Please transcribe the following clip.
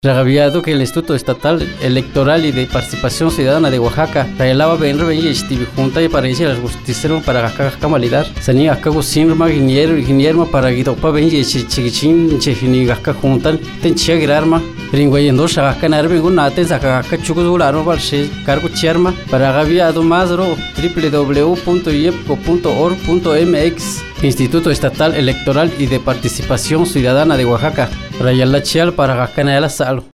Ragaviado que el Instituto Estatal Electoral y de Participación Ciudadana de Oaxaca revelaba venir y junta y para iniciar el justiciero para acá validar. Sani acá gusinrma ingeniero para guidopa venir chichichin chihini acá juntan tenchia girarma. Ringwayendo acá narbe gunate acá chukuzularo balse cargo charma para Ragaviado Mazro www.iepco.org.mx Instituto Estatal Electoral y de Participación Ciudadana de Oaxaca. Rayala Chial para Gacanela Salo.